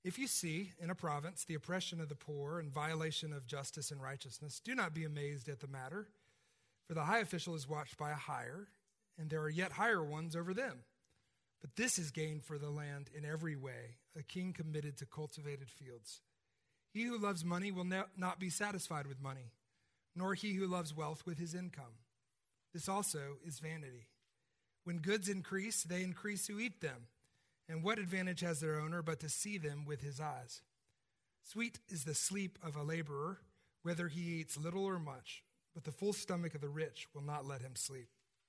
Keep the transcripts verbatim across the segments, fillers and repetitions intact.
If you see in a province the oppression of the poor and violation of justice and righteousness, do not be amazed at the matter, for the high official is watched by a higher, and there are yet higher ones over them. But this is gain for the land in every way, a king committed to cultivated fields. He who loves money will ne- not be satisfied with money, nor he who loves wealth with his income. This also is vanity. When goods increase, they increase who eat them. And what advantage has their owner but to see them with his eyes? Sweet is the sleep of a laborer, whether he eats little or much, but the full stomach of the rich will not let him sleep.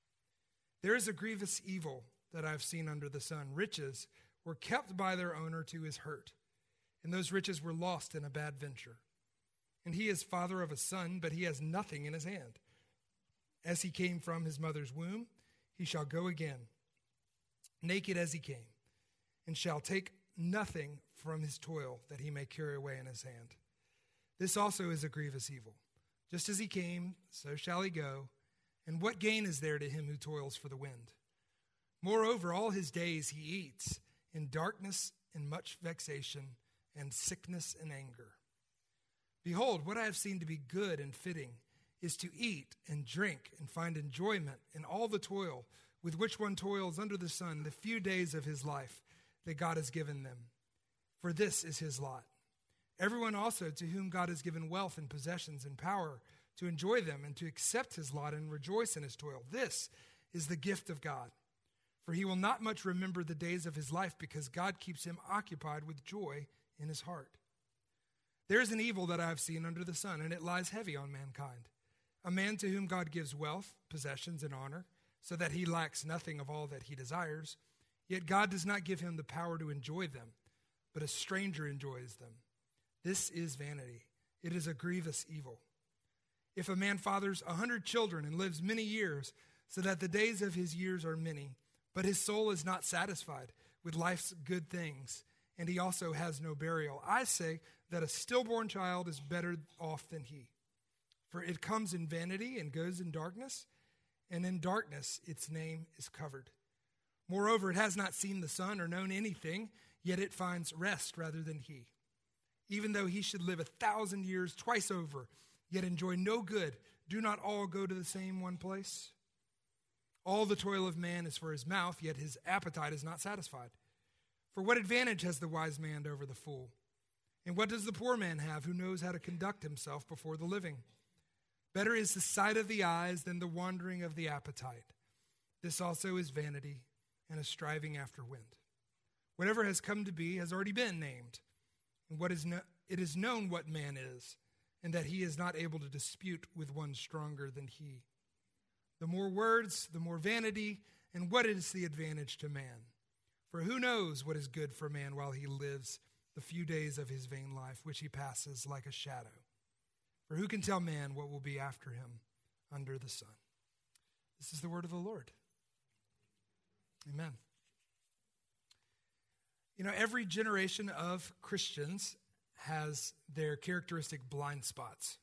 There is a grievous evil that I have seen under the sun. Riches were kept by their owner to his hurt, and those riches were lost in a bad venture. And he is father of a son, but he has nothing in his hand. As he came from his mother's womb, he shall go again, naked as he came, and shall take nothing from his toil that he may carry away in his hand. This also is a grievous evil. Just as he came, so shall he go. And what gain is there to him who toils for the wind? Moreover, all his days he eats in darkness and much vexation and sickness and anger. Behold, what I have seen to be good and fitting is to eat and drink and find enjoyment in all the toil with which one toils under the sun the few days of his life that God has given them. For this is his lot. Everyone also to whom God has given wealth and possessions and power to enjoy them and to accept his lot and rejoice in his toil. This is the gift of God. For he will not much remember the days of his life because God keeps him occupied with joy in his heart. There is an evil that I have seen under the sun, and it lies heavy on mankind. A man to whom God gives wealth, possessions, and honor, so that he lacks nothing of all that he desires, yet God does not give him the power to enjoy them, but a stranger enjoys them. This is vanity. It is a grievous evil. If a man fathers a hundred children and lives many years, so that the days of his years are many, but his soul is not satisfied with life's good things, and he also has no burial, I say that a stillborn child is better off than he. For it comes in vanity and goes in darkness, and in darkness its name is covered. Moreover, it has not seen the sun or known anything, yet it finds rest rather than he. Even though he should live a thousand years twice over, yet enjoy no good, do not all go to the same one place? All the toil of man is for his mouth, yet his appetite is not satisfied. For what advantage has the wise man over the fool? And what does the poor man have who knows how to conduct himself before the living? Better is the sight of the eyes than the wandering of the appetite. This also is vanity and a striving after wind. Whatever has come to be has already been named. And what is no, it is known what man is, and that he is not able to dispute with one stronger than he. The more words, the more vanity, and what is the advantage to man? For who knows what is good for man while he lives the few days of his vain life, which he passes like a shadow? For who can tell man what will be after him under the sun? This is the word of the Lord. Amen. You know, every generation of Christians has their characteristic blind spots.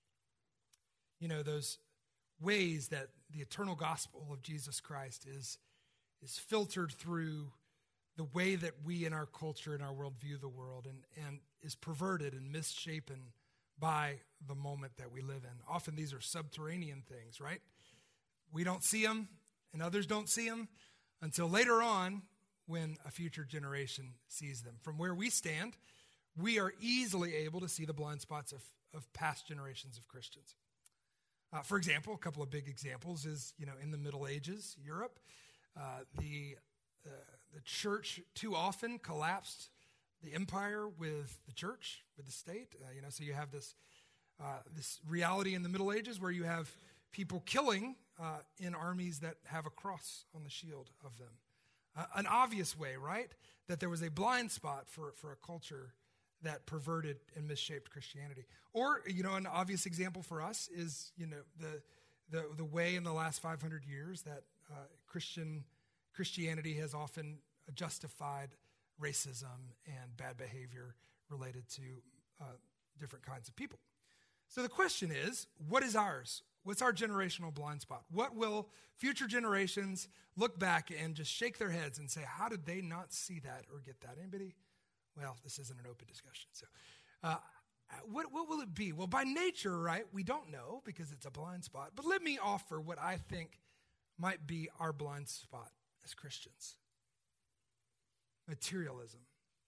You know, those ways that the eternal gospel of Jesus Christ is, is filtered through the way that we in our culture and our world view the world, and, and is perverted and misshapen by the moment that we live in. Often these are subterranean things, right? We don't see them, and others don't see them until later on when a future generation sees them. From where we stand, we are easily able to see the blind spots of, of past generations of Christians. Uh, for example, a couple of big examples is, you know, in the Middle Ages, Europe, uh, the uh, the church too often collapsed the empire with the church, with the state. Uh, you know, so you have this uh, this reality in the Middle Ages where you have people killing uh, in armies that have a cross on the shield of them. Uh, an obvious way, right, that there was a blind spot for, for a culture that perverted and misshaped Christianity. Or, you know, an obvious example for us is, you know, the the, the way in the last five hundred years that uh, Christian Christianity has often justified racism and bad behavior related to uh, different kinds of people. So the question is, what is ours? What's our generational blind spot? What will future generations look back and just shake their heads and say, how did they not see that or get that? Anybody Well, this isn't an open discussion. So uh, what, what will it be? Well, by nature, right, we don't know because it's a blind spot. But let me offer what I think might be our blind spot as Christians. Materialism.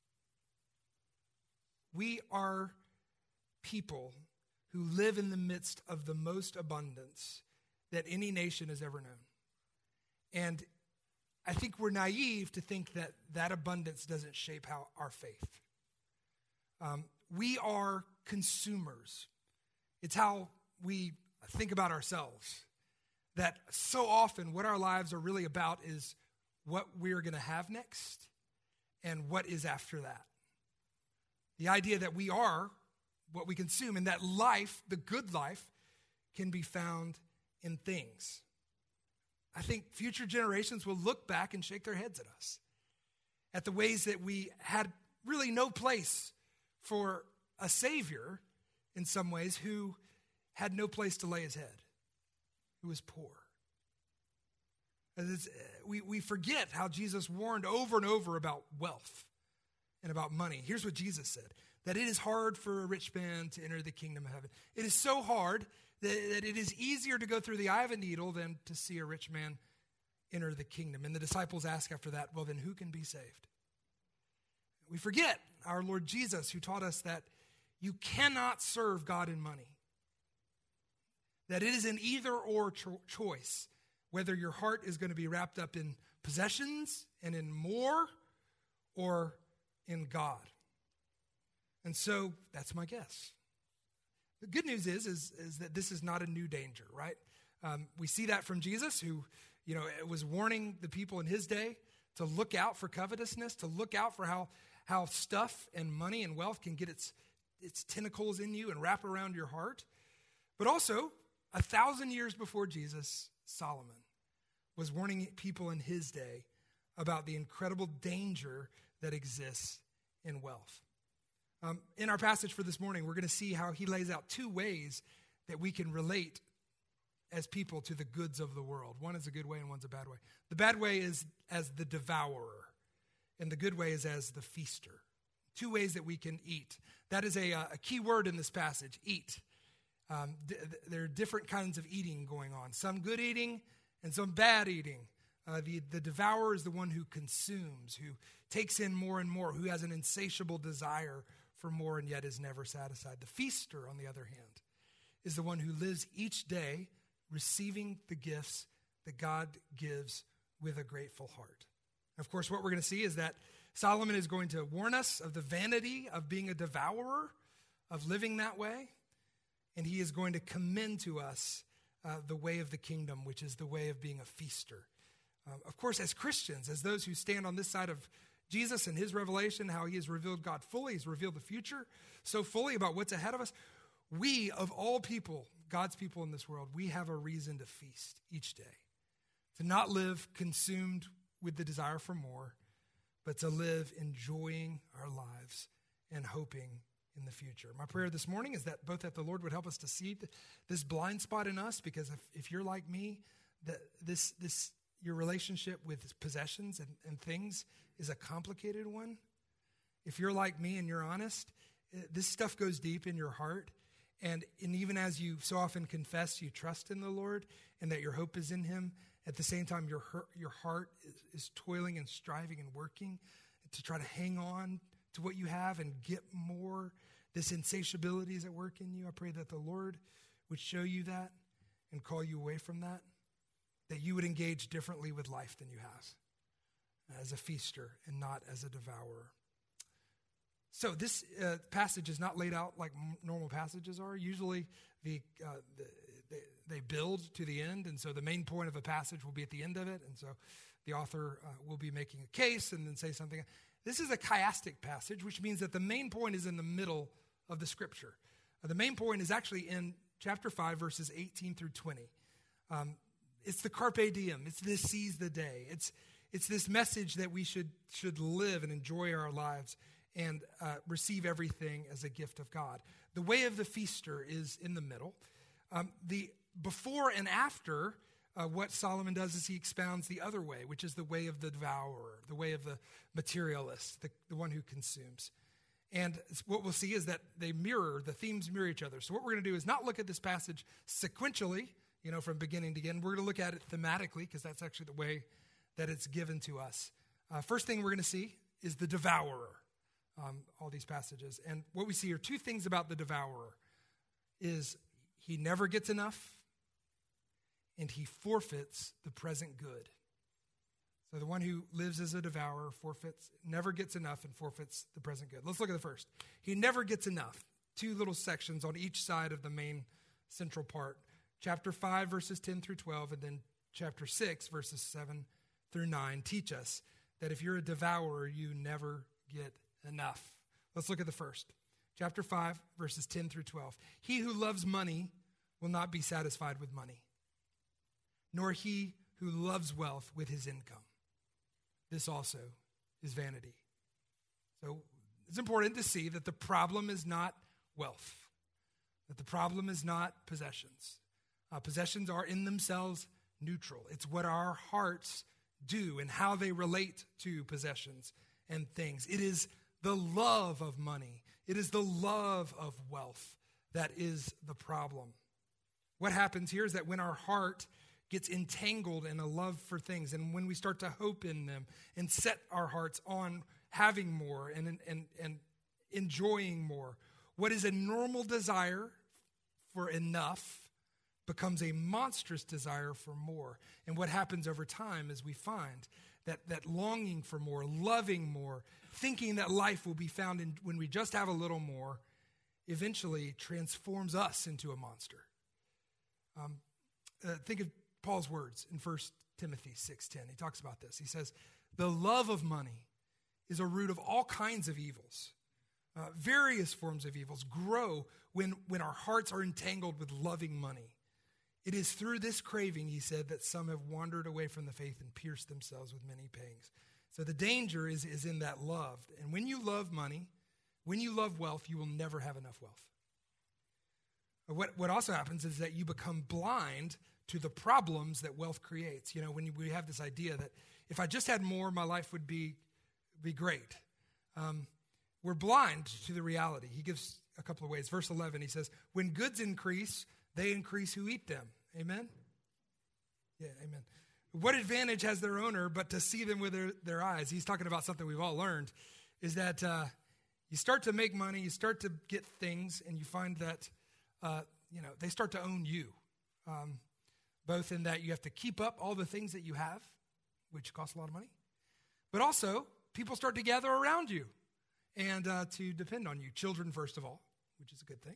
We are people who live in the midst of the most abundance that any nation has ever known. And I think we're naive to think that that abundance doesn't shape how our faith. Um, we are consumers. It's how we think about ourselves. That so often what our lives are really about is what we're going to have next and what is after that. The idea that we are what we consume and that life, the good life, can be found in things. I think future generations will look back and shake their heads at us, at the ways that we had really no place for a Savior in some ways who had no place to lay his head, who was poor. We, we forget how Jesus warned over and over about wealth and about money. Here's what Jesus said, that it is hard for a rich man to enter the kingdom of heaven. It is so hard that, that it is easier to go through the eye of a needle than to see a rich man enter the kingdom. And the disciples ask after that, well, then who can be saved? We forget our Lord Jesus, who taught us that you cannot serve God and money. That it is an either or cho- choice, whether your heart is going to be wrapped up in possessions and in more or in God. And so that's my guess. The good news is, is, is that this is not a new danger, right? Um, we see that from Jesus, who, you know, was warning the people in his day to look out for covetousness, to look out for how, how stuff and money and wealth can get its, its tentacles in you and wrap around your heart. But also, a thousand years before Jesus, Solomon was warning people in his day about the incredible danger that exists in wealth. Um, in our passage for this morning, we're going to see how he lays out two ways that we can relate as people to the goods of the world. One is a good way and one's a bad way. The bad way is as the devourer, and the good way is as the feaster. Two ways that we can eat. That is a, a key word in this passage, eat. Um, d- there are different kinds of eating going on. Some good eating and some bad eating. Uh, the, the devourer is the one who consumes, who takes in more and more, who has an insatiable desire for more and yet is never satisfied. The feaster, on the other hand, is the one who lives each day receiving the gifts that God gives with a grateful heart. Of course, what we're going to see is that Solomon is going to warn us of the vanity of being a devourer, of living that way, and he is going to commend to us uh, the way of the kingdom, which is the way of being a feaster. Um, of course, as Christians, as those who stand on this side of Jesus and his revelation, how he has revealed God fully, he's revealed the future so fully about what's ahead of us, we, of all people, God's people in this world, we have a reason to feast each day, to not live consumed with the desire for more, but to live enjoying our lives and hoping in the future. My prayer this morning is that both that the Lord would help us to see this blind spot in us, because if, if you're like me, that this this your relationship with possessions and, and things is a complicated one. If you're like me and you're honest, this stuff goes deep in your heart. And, and even as you so often confess you trust in the Lord and that your hope is in him, at the same time your, your heart is, is toiling and striving and working to try to hang on to what you have and get more. This insatiability is at work in you. I pray that the Lord would show you that and call you away from that, that you would engage differently with life than you have, as a feaster and not as a devourer. So this uh, passage is not laid out like m- normal passages are. Usually the, uh, the they, they build to the end, and so the main point of a passage will be at the end of it, and so the author uh, will be making a case and then say something. This is a chiastic passage, which means that the main point is in the middle of the scripture. Uh, the main point is actually in chapter five, verses eighteen through twenty. Um, it's the carpe diem. It's this seize the day. It's it's this message that we should should live and enjoy our lives and uh, receive everything as a gift of God. The way of the feaster is in the middle. Um, the before and after uh, what Solomon does is he expounds the other way, which is the way of the devourer, the way of the materialist, the, the one who consumes. And what we'll see is that they mirror, the themes mirror each other. So what we're going to do is not look at this passage sequentially, you know, from beginning to end. We're going to look at it thematically because that's actually the way that it's given to us. Uh, first thing we're going to see is the devourer, um, all these passages. And what we see are two things about the devourer is he never gets enough and he forfeits the present good. So the one who lives as a devourer forfeits, never gets enough and forfeits the present good. Let's look at the first. He never gets enough. Two little sections on each side of the main central part. Chapter five, verses ten through twelve, and then chapter six, verses seven through nine, teach us that if you're a devourer, you never get enough. Let's look at the first. Chapter five, verses ten through twelve. He who loves money will not be satisfied with money, nor he who loves wealth with his income. This also is vanity. So it's important to see that the problem is not wealth, that the problem is not possessions. Uh, possessions are in themselves neutral. It's what our hearts do and how they relate to possessions and things. It is the love of money. It is the love of wealth that is the problem. What happens here is that when our heart gets entangled in a love for things, and when we start to hope in them and set our hearts on having more and, and, and enjoying more, what is a normal desire for enough becomes a monstrous desire for more. And what happens over time is we find that, that longing for more, loving more, thinking that life will be found in when we just have a little more, eventually transforms us into a monster. Um, uh, think of Paul's words in First Timothy six ten. He talks about this. He says, the love of money is a root of all kinds of evils. Uh, various forms of evils grow when, when our hearts are entangled with loving money. It is through this craving, he said, that some have wandered away from the faith and pierced themselves with many pangs. So the danger is, is in that love. And when you love money, when you love wealth, you will never have enough wealth. What, what also happens is that you become blind to the problems that wealth creates. You know, when we have this idea that if I just had more, my life would be, be great. Um, we're blind to the reality. He gives a couple of ways. Verse eleven, he says, when goods increase, they increase who eat them. Amen? Yeah, amen. What advantage has their owner but to see them with their, their eyes? He's talking about something we've all learned, is that uh, you start to make money, you start to get things, and you find that, uh, you know, they start to own you. Um, both in that you have to keep up all the things that you have, which costs a lot of money, but also people start to gather around you and uh, to depend on you. Children, first of all, which is a good thing.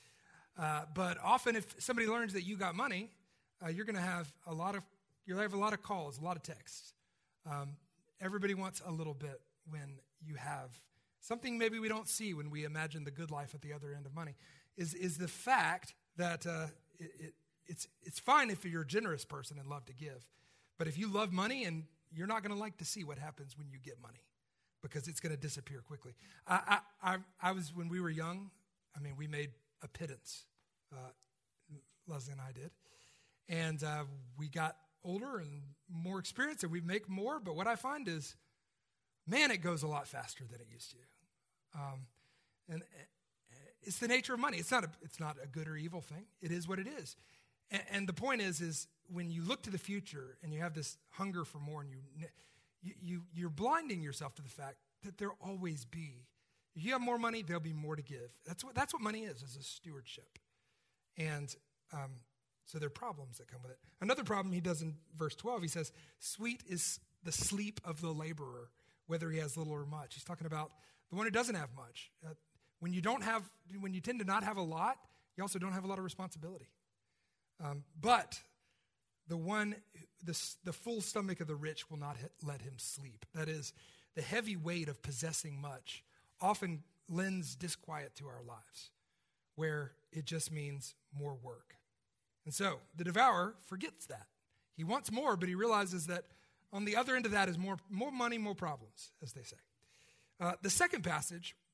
Uh, but often if somebody learns that you got money, uh, you're going to have a lot of, you'll have a lot of calls, a lot of texts. Um, everybody wants a little bit when you have something maybe we don't see when we imagine the good life at the other end of money, is, is the fact that uh, it, it It's it's fine if you're a generous person and love to give. But if you love money, and you're not going to like to see what happens when you get money because it's going to disappear quickly. I, I, I, I was, when we were young, I mean, we made a pittance. Uh, Leslie and I did. And uh, we got older and more experienced, and we make more. But what I find is, man, it goes a lot faster than it used to. Um, and it's the nature of money. It's not a, it's not a good or evil thing. It is what it is. And the point is, is when you look to the future and you have this hunger for more, and you, you, you, you're blinding yourself to the fact that there'll always be. If you have more money, there'll be more to give. That's what that's what money is, is a stewardship. And um, so there are problems that come with it. Another problem he does in verse twelve, he says, sweet is the sleep of the laborer, whether he has little or much. He's talking about the one who doesn't have much. Uh, when you don't have, when you tend to not have a lot, you also don't have a lot of responsibility. Um, but the one, the, the full stomach of the rich will not hit, let him sleep. That is, the heavy weight of possessing much often lends disquiet to our lives, where it just means more work. And so the devourer forgets that. He wants more, but he realizes that on the other end of that is more, more money, more problems, as they say. Uh, the second passage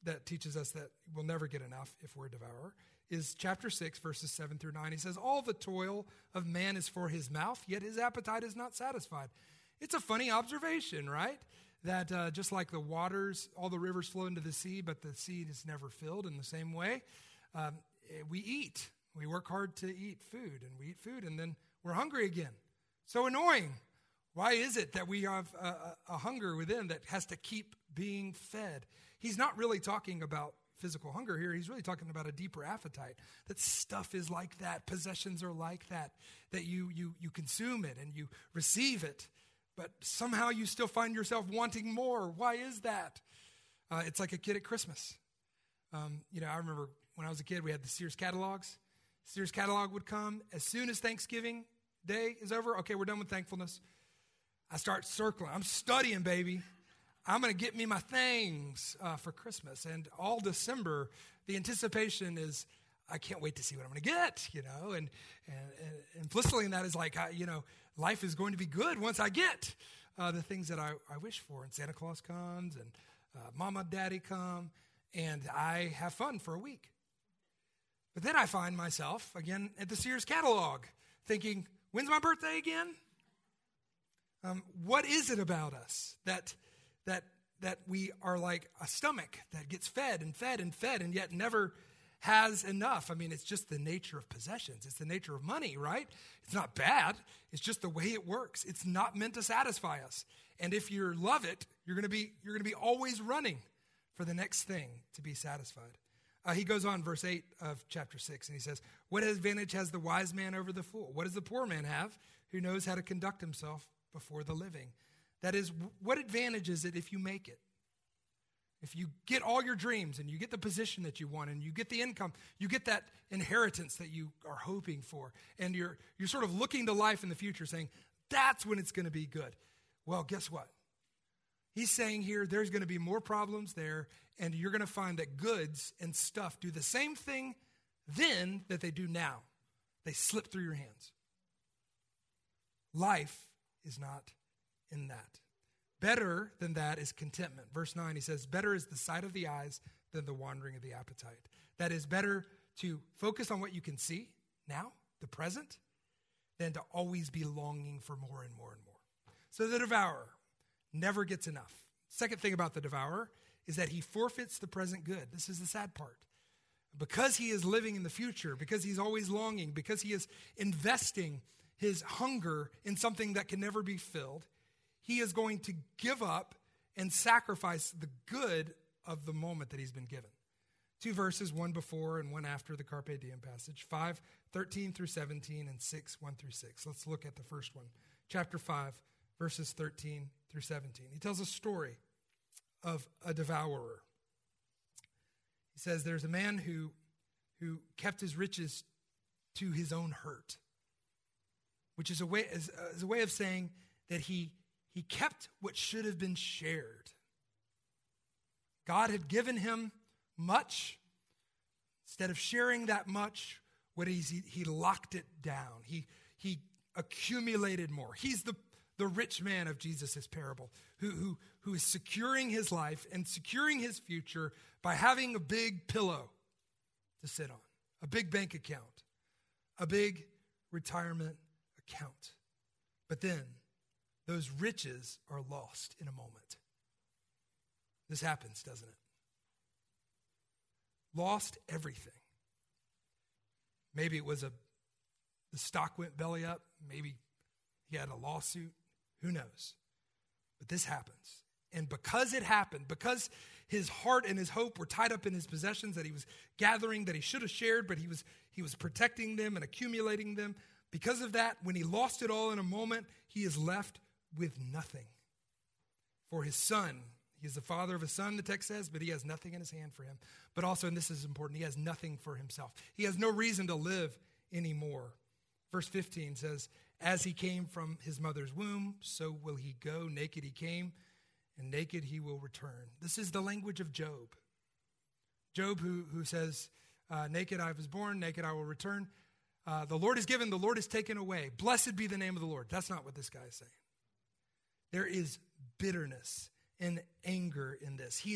that teaches us that we'll never get enough if we're a devourer is chapter six, verses seven through nine. He says, all the toil of man is for his mouth, yet his appetite is not satisfied. It's a funny observation, right? That uh, just like the waters, all the rivers flow into the sea, but the sea is never filled. In the same way, um, we eat. We work hard to eat food, and we eat food, and then we're hungry again. So annoying. Why is it that we have a, a, a hunger within that has to keep being fed? He's not really talking about physical hunger here. He's really talking about a deeper appetite. That stuff is like that. Possessions are like that. That you you you consume it and you receive it, but somehow you still find yourself wanting more. Why is that? Uh, it's like a kid at Christmas. Um, you know, I remember when I was a kid, we had the Sears catalogs. Sears catalog would come as soon as Thanksgiving Day is over. Okay, we're done with thankfulness. I start circling. I'm studying, baby. I'm going to get me my things uh, for Christmas. And all December, the anticipation is, I can't wait to see what I'm going to get, you know. And, and, and implicitly in that is like, I, you know, life is going to be good once I get uh, the things that I, I wish for. And Santa Claus comes, and uh, Mama, Daddy come, and I have fun for a week. But then I find myself, again, at the Sears catalog, thinking, when's my birthday again? Um, what is it about us that that that we are like a stomach that gets fed and fed and fed and yet never has enough? I mean, it's just the nature of possessions. It's the nature of money, right? It's not bad. It's just the way it works. It's not meant to satisfy us. And if you love it, you're going to be you're going to be always running for the next thing to be satisfied. Uh, he goes on, verse eight of chapter six, and he says, what advantage has the wise man over the fool? What does the poor man have who knows how to conduct himself before the living? That is, what advantage is it if you make it? If you get all your dreams and you get the position that you want and you get the income, you get that inheritance that you are hoping for, and you're you're sort of looking to life in the future saying, that's when it's going to be good. Well, guess what? He's saying here there's going to be more problems there, and you're going to find that goods and stuff do the same thing then that they do now. They slip through your hands. Life is not in that. Better than that is contentment. Verse nine, he says, better is the sight of the eyes than the wandering of the appetite. That is better to focus on what you can see now, the present, than to always be longing for more and more and more. So the devourer never gets enough. Second thing about the devourer is that he forfeits the present good. This is the sad part. Because he is living in the future, because he's always longing, because he is investing his hunger in something that can never be filled, he is going to give up and sacrifice the good of the moment that he's been given. Two verses, one before and one after the Carpe Diem passage, five, thirteen through seventeen, and six, one through six. Let's look at the first one. Chapter five, verses thirteen through seventeen. He tells a story of a devourer. He says there's a man who, who kept his riches to his own hurt, which is a way, is, uh, is a way of saying that he, he kept what should have been shared. God had given him much. Instead of sharing that much, what he, he locked it down. He, he accumulated more. He's the, the rich man of Jesus' parable who, who, who is securing his life and securing his future by having a big pillow to sit on, a big bank account, a big retirement account. But then those riches are lost in a moment. This happens, doesn't it? Lost everything. Maybe it was a, the stock went belly up. Maybe he had a lawsuit. Who knows? But this happens. And because it happened, because his heart and his hope were tied up in his possessions that he was gathering, that he should have shared, but he was he was protecting them and accumulating them. Because of that, when he lost it all in a moment, he is left with nothing. For his son, he is the father of a son, the text says, but he has nothing in his hand for him. But also, and this is important, he has nothing for himself. He has no reason to live anymore. Verse fifteen says, as he came from his mother's womb, so will he go. Naked he came, and naked he will return. This is the language of Job. Job who, who says, uh, naked I was born, naked I will return. Uh, the Lord is given, the Lord is taken away. Blessed be the name of the Lord. That's not what this guy is saying. There is bitterness and anger in this. He is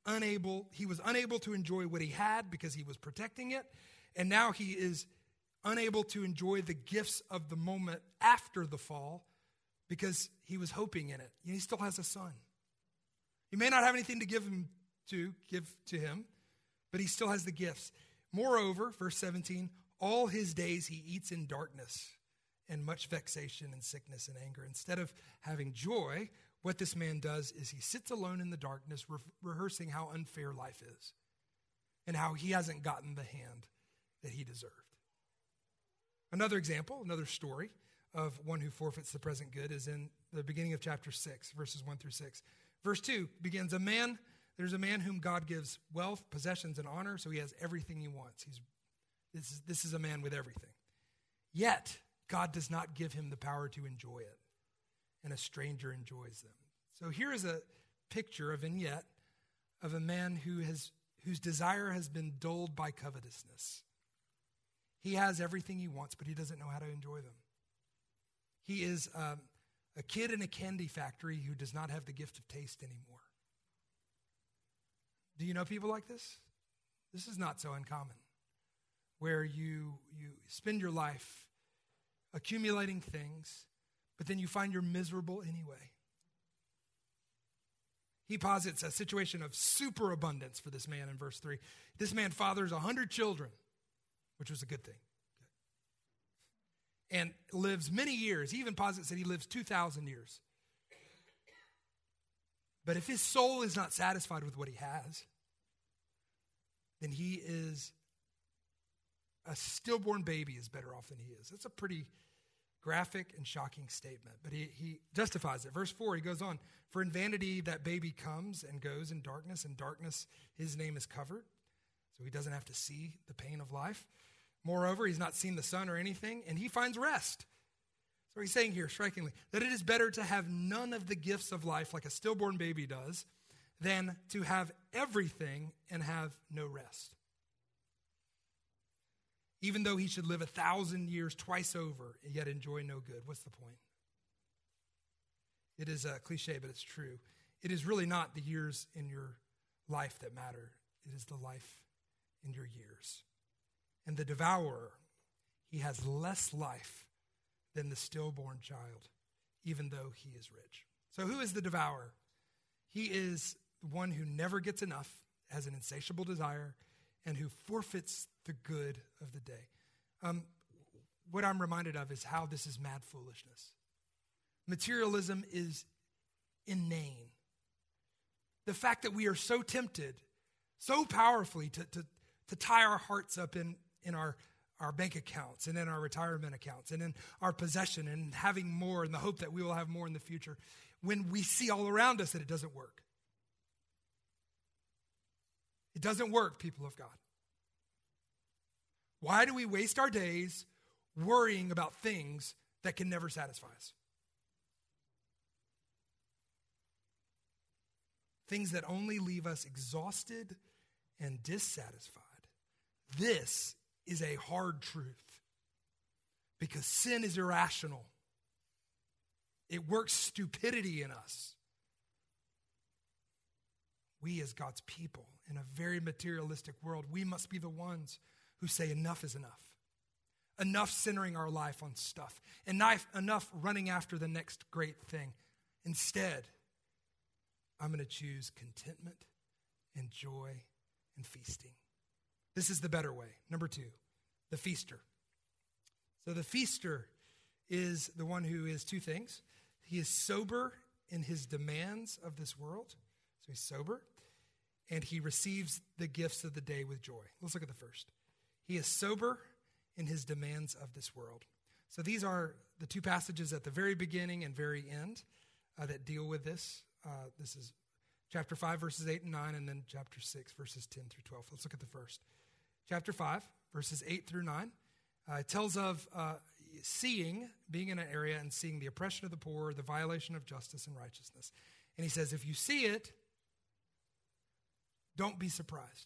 unable, he was unable to enjoy what he had because he was protecting it. And now he is unable to enjoy the gifts of the moment after the fall because he was hoping in it. He still has a son. He may not have anything to give him to, give to him, but he still has the gifts. Moreover, verse seventeen, all his days he eats in darkness and much vexation and sickness and anger. Instead of having joy, what this man does is he sits alone in the darkness, re- rehearsing how unfair life is and how he hasn't gotten the hand that he deserved. Another example, another story of one who forfeits the present good is in the beginning of chapter six, verses one through six. Verse two begins, a man, there's a man whom God gives wealth, possessions, and honor, so he has everything he wants. He's This is, this is a man with everything. Yet, God does not give him the power to enjoy it, and a stranger enjoys them. So here is a picture, a vignette, of a man who has whose desire has been dulled by covetousness. He has everything he wants, but he doesn't know how to enjoy them. He is um, a kid in a candy factory who does not have the gift of taste anymore. Do you know people like this? This is not so uncommon, where you you spend your life accumulating things, but then you find you're miserable anyway. He posits a situation of superabundance for this man in verse three. This man fathers a hundred children, which was a good thing, and lives many years. He even posits that he lives two thousand years. But if his soul is not satisfied with what he has, then he is a stillborn baby is better off than he is. That's a pretty graphic and shocking statement, but he, he justifies it. Verse four, he goes on, for in vanity that baby comes and goes in darkness, and darkness his name is covered, so he doesn't have to see the pain of life. Moreover, he's not seen the sun or anything, and he finds rest. So he's saying here, strikingly, that it is better to have none of the gifts of life like a stillborn baby does than to have everything and have no rest. Even though he should live a thousand years twice over, yet enjoy no good. What's the point? It is a cliche, but it's true. It is really not the years in your life that matter. It is the life in your years. And the devourer, he has less life than the stillborn child, even though he is rich. So who is the devourer? He is the one who never gets enough, has an insatiable desire, and who forfeits the good of the day. Um, what I'm reminded of is how this is mad foolishness. Materialism is inane. The fact that we are so tempted, so powerfully to, to, to tie our hearts up in, in our, our bank accounts and in our retirement accounts and in our possession and having more in the hope that we will have more in the future, when we see all around us that it doesn't work. It doesn't work, people of God. Why do we waste our days worrying about things that can never satisfy us? Things that only leave us exhausted and dissatisfied. This is a hard truth because sin is irrational. It works stupidity in us. We as God's people in a very materialistic world, we must be the ones who say enough is enough. Enough centering our life on stuff. Enough, enough running after the next great thing. Instead, I'm going to choose contentment and joy and feasting. This is the better way. Number two, the feaster. So the feaster is the one who is two things. He is sober in his demands of this world. So he's sober. And he receives the gifts of the day with joy. Let's look at the first. He is sober in his demands of this world. So these are the two passages at the very beginning and very end uh, that deal with this. Uh, this is chapter five, verses eight and nine, and then chapter six, verses ten through twelve. Let's look at the first. Chapter five, verses eight through nine, uh, it tells of uh, seeing, being in an area and seeing the oppression of the poor, the violation of justice and righteousness. And he says, if you see it, don't be surprised.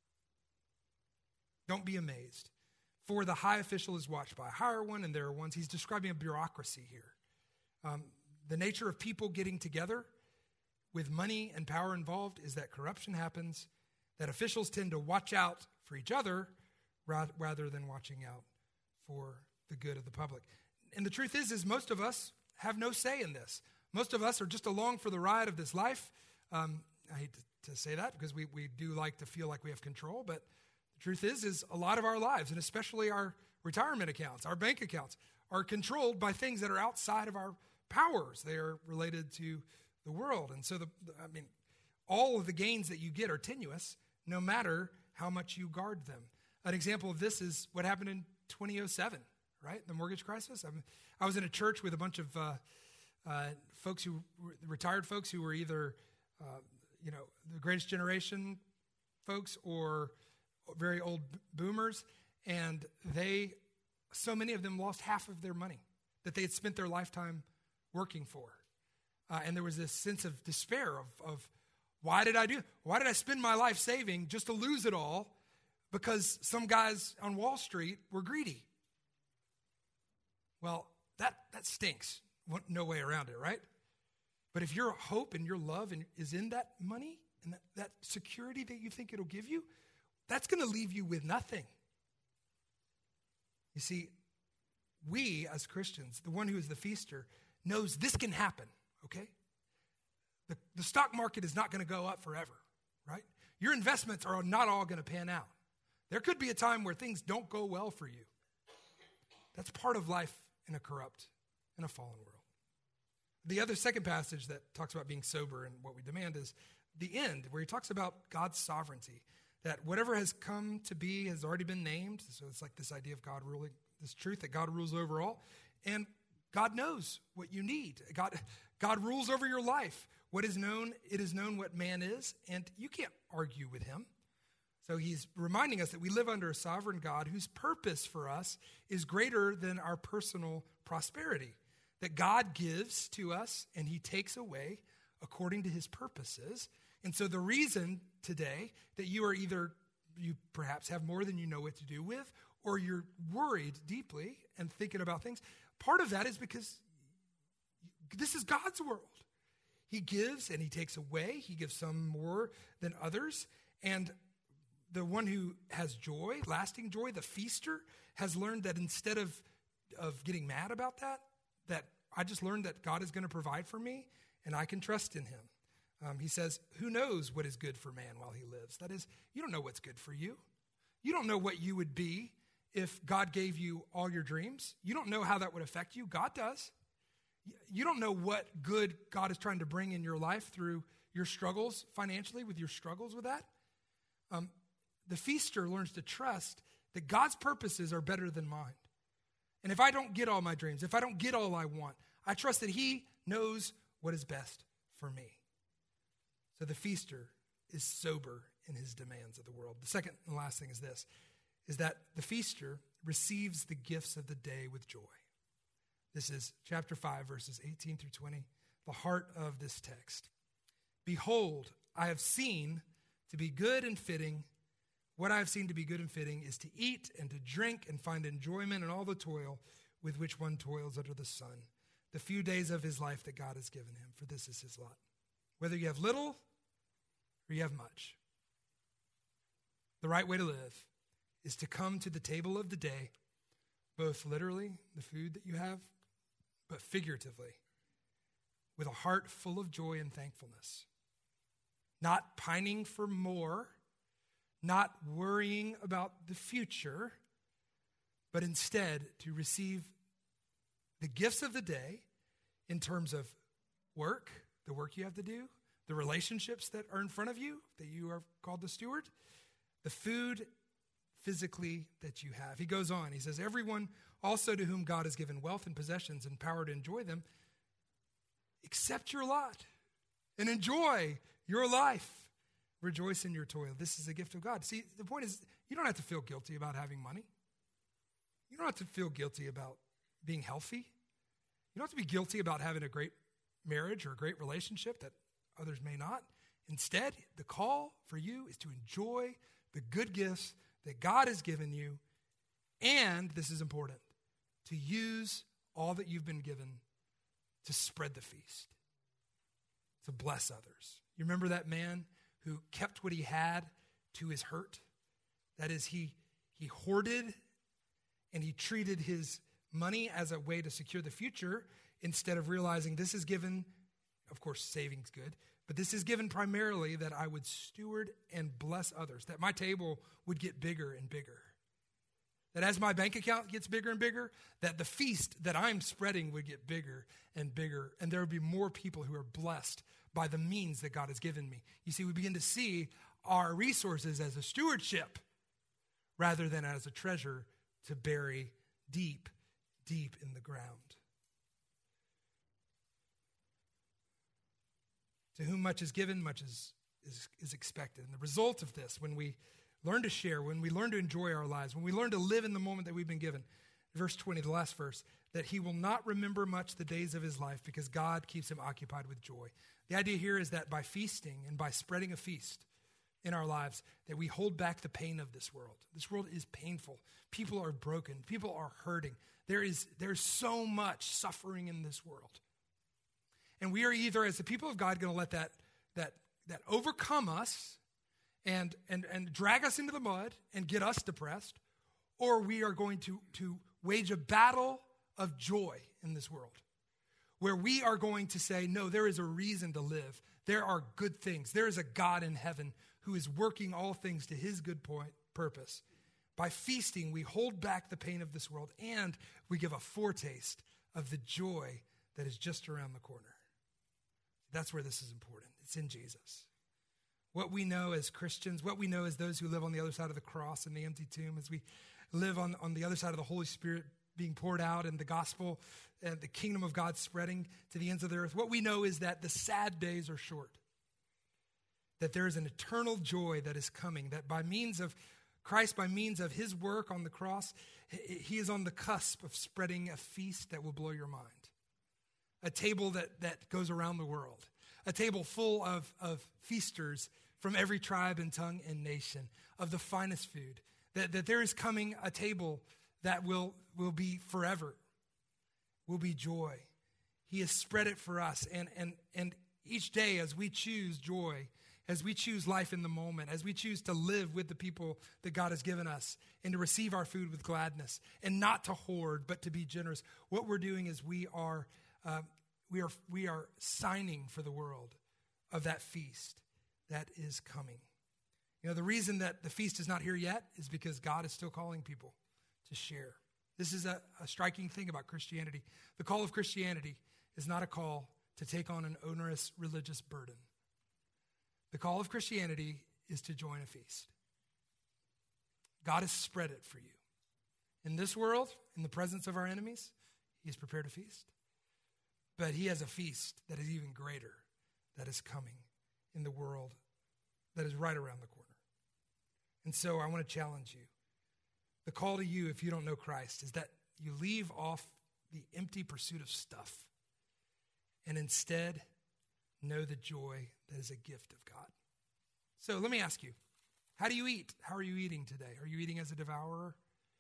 Don't be amazed. For the high official is watched by a higher one, and there are ones. He's describing a bureaucracy here. Um, the nature of people getting together with money and power involved is that corruption happens, that officials tend to watch out for each other rather than watching out for the good of the public. And the truth is, is most of us have no say in this. Most of us are just along for the ride of this life. Um, I hate to, to say that because we, we do like to feel like we have control, but the truth is, is a lot of our lives, and especially our retirement accounts, our bank accounts, are controlled by things that are outside of our powers. They are related to the world. And so, the, I mean, all of the gains that you get are tenuous, no matter how much you guard them. An example of this is what happened in two thousand seven, right? The mortgage crisis. I, mean, I was in a church with a bunch of uh, uh, folks who, retired folks who were either, uh, you know, the greatest generation folks or very old boomers. And they, so many of them lost half of their money that they had spent their lifetime working for. Uh, and there was this sense of despair of, of, why did I do, why did I spend my life saving just to lose it all because some guys on Wall Street were greedy? Well, that, that stinks. No way around it, right? But if your hope and your love is in that money and that, that security that you think it'll give you, that's going to leave you with nothing. You see, we as Christians, the one who is the feaster, knows this can happen, okay? The, the stock market is not going to go up forever, right? Your investments are not all going to pan out. There could be a time where things don't go well for you. That's part of life in a corrupt, in a fallen world. The other second passage that talks about being sober and what we demand is the end, where he talks about God's sovereignty, that whatever has come to be has already been named. So it's like this idea of God ruling, this truth that God rules over all. And God knows what you need. God, God rules over your life. What is known, it is known what man is, and you can't argue with him. So he's reminding us that we live under a sovereign God whose purpose for us is greater than our personal prosperity. That God gives to us and he takes away according to his purposes. And so the reason today that you are either, you perhaps have more than you know what to do with, or you're worried deeply and thinking about things, part of that is because this is God's world. He gives and he takes away. He gives some more than others. And the one who has joy, lasting joy, the feaster, has learned that instead of, of getting mad about that, that I just learned that God is going to provide for me and I can trust in him. Um, he says, who knows what is good for man while he lives? That is, you don't know what's good for you. You don't know what you would be if God gave you all your dreams. You don't know how that would affect you. God does. You don't know what good God is trying to bring in your life through your struggles financially, with your struggles with that. Um, the feaster learns to trust that God's purposes are better than mine. And if I don't get all my dreams, if I don't get all I want, I trust that he knows what is best for me. So the feaster is sober in his demands of the world. The second and last thing is this, is that the feaster receives the gifts of the day with joy. This is chapter five, verses eighteen through twenty, the heart of this text. Behold, I have seen to be good and fitting, what I have seen to be good and fitting is to eat and to drink and find enjoyment in all the toil with which one toils under the sun, the few days of his life that God has given him, for this is his lot. Whether you have little or you have much, the right way to live is to come to the table of the day, both literally, the food that you have, but figuratively, with a heart full of joy and thankfulness. Not pining for more, not worrying about the future, but instead to receive the gifts of the day in terms of work, the work you have to do, the relationships that are in front of you, that you are called to steward, the food physically that you have. He goes on, he says, everyone also to whom God has given wealth and possessions and power to enjoy them, accept your lot and enjoy your life. Rejoice in your toil. This is a gift of God. See, the point is, you don't have to feel guilty about having money. You don't have to feel guilty about being healthy. You don't have to be guilty about having a great marriage or a great relationship that others may not. Instead, the call for you is to enjoy the good gifts that God has given you, and, this is important, to use all that you've been given to spread the feast. to bless others. You remember that man who kept what he had to his hurt? That is, he, he hoarded and he treated his money as a way to secure the future instead of realizing this is given, of course, saving's good, but this is given primarily that I would steward and bless others, that my table would get bigger and bigger. That as my bank account gets bigger and bigger, that the feast that I'm spreading would get bigger and bigger, and there would be more people who are blessed by the means that God has given me. You see, we begin to see our resources as a stewardship rather than as a treasure to bury deep, deep in the ground. To whom much is given, much is, is, is expected. And the result of this, when we learn to share, when we learn to enjoy our lives, when we learn to live in the moment that we've been given, verse twenty, the last verse, that he will not remember much the days of his life because God keeps him occupied with joy. The idea here is that by feasting and by spreading a feast in our lives, that we hold back the pain of this world. This world is painful. People are broken. People are hurting. There is there's so much suffering in this world. And we are either, as the people of God, going to let that, that, that overcome us and, and, and drag us into the mud and get us depressed, or we are going to, to wage a battle of joy in this world, where we are going to say, no, there is a reason to live. There are good things. There is a God in heaven who is working all things to his good point, purpose. By feasting, we hold back the pain of this world, and we give a foretaste of the joy that is just around the corner. That's where this is important. It's in Jesus. What we know as Christians, what we know as those who live on the other side of the cross and the empty tomb, as we live on, on the other side of the Holy Spirit being poured out and the gospel and the kingdom of God spreading to the ends of the earth, what we know is that the sad days are short, that there is an eternal joy that is coming, that by means of Christ, by means of his work on the cross, he is on the cusp of spreading a feast that will blow your mind. A table that, that goes around the world. A table full of, of feasters from every tribe and tongue and nation, of the finest food. That, that there is coming a table that will, will be forever, will be joy. He has spread it for us. And, and, and each day as we choose joy, as we choose life in the moment, as we choose to live with the people that God has given us and to receive our food with gladness and not to hoard, but to be generous, what we're doing is we are Uh, we are we are signing for the world of that feast that is coming. You know, the reason that the feast is not here yet is because God is still calling people to share. This is a, a striking thing about Christianity. The call of Christianity is not a call to take on an onerous religious burden. The call of Christianity is to join a feast. God has spread it for you. In this world, in the presence of our enemies, he has prepared a feast. But he has a feast that is even greater that is coming in the world that is right around the corner. And so I want to challenge you. The call to you, if you don't know Christ, is that you leave off the empty pursuit of stuff and instead know the joy that is a gift of God. So let me ask you, how do you eat? How are you eating today? Are you eating as a devourer?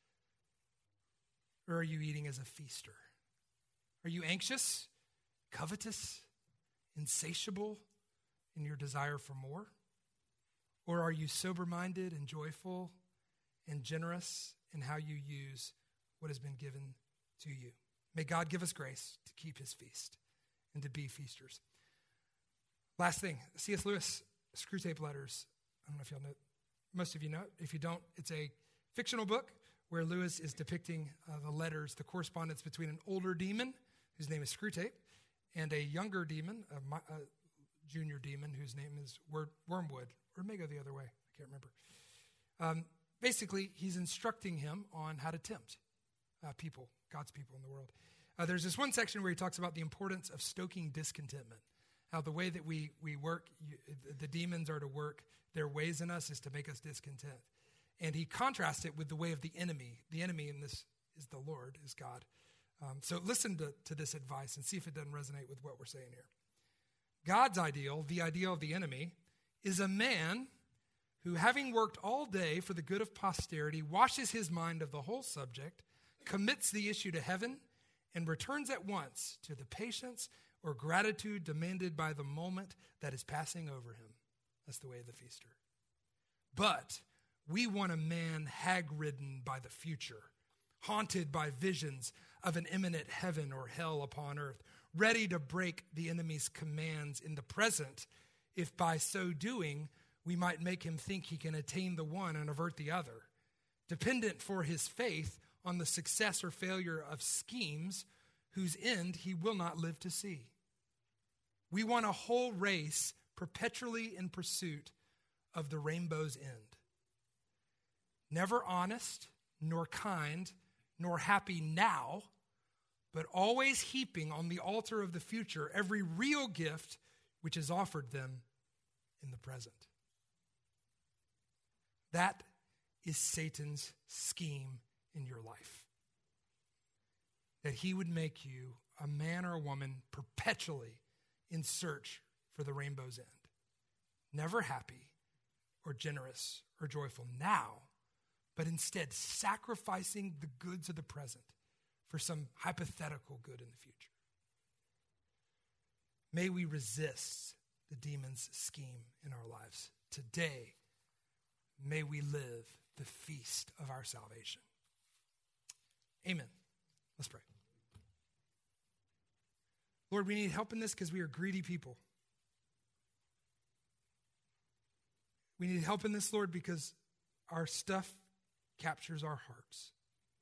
Or are you eating as a feaster? Are you anxious, covetous, insatiable in your desire for more? Or are you sober-minded and joyful and generous in how you use what has been given to you? May God give us grace to keep his feast and to be feasters. Last thing, C S Lewis, Screwtape Letters. I don't know if y'all know. Most of you know it. If you don't, it's a fictional book where Lewis is depicting uh, the letters, the correspondence between an older demon, whose name is Screwtape, and a younger demon, a, a junior demon, whose name is Wor- Wormwood, or it may go the other way. I can't remember. Um, basically, he's instructing him on how to tempt uh, people, God's people in the world. Uh, there's this one section where he talks about the importance of stoking discontentment, how the way that we, we work, you, the demons are to work their ways in us is to make us discontent. And he contrasts it with the way of the enemy. The enemy in this is the Lord, is God. Um, so listen to, to this advice and see if it doesn't resonate with what we're saying here. God's ideal, the ideal of the enemy, is a man who, having worked all day for the good of posterity, washes his mind of the whole subject, commits the issue to heaven, and returns at once to the patience or gratitude demanded by the moment that is passing over him. That's the way of the feaster. But we want a man hag-ridden by the future, haunted by visions of an imminent heaven or hell upon earth, ready to break the enemy's commands in the present, if by so doing we might make him think he can attain the one and avert the other, dependent for his faith on the success or failure of schemes whose end he will not live to see. We want a whole race perpetually in pursuit of the rainbow's end. Never honest, nor kind, nor happy now, but always heaping on the altar of the future every real gift which is offered them in the present. That is Satan's scheme in your life. That he would make you a man or a woman perpetually in search for the rainbow's end. Never happy or generous or joyful now, but instead sacrificing the goods of the present for some hypothetical good in the future. May we resist the demon's scheme in our lives. Today, may we live the feast of our salvation. Amen. Let's pray. Lord, we need help in this because we are greedy people. We need help in this, Lord, because our stuff captures our hearts.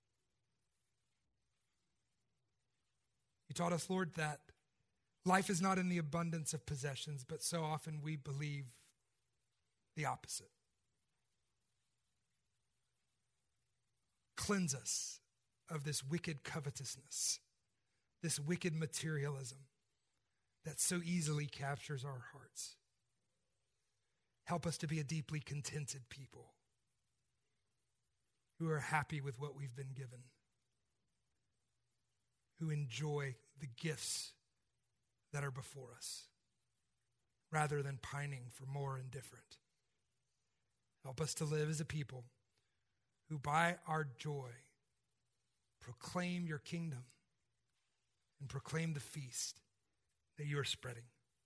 You taught us, Lord, that life is not in the abundance of possessions, but so often we believe the opposite. Cleanse us of this wicked covetousness, this wicked materialism that so easily captures our hearts. Help us to be a deeply contented people who are happy with what we've been given, who enjoy the gifts that are before us, rather than pining for more and different. Help us to live as a people who by our joy proclaim your kingdom and proclaim the feast that you are spreading.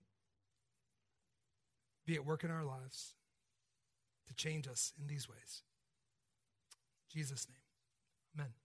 Be at work in our lives to change us in these ways. In Jesus' name, amen.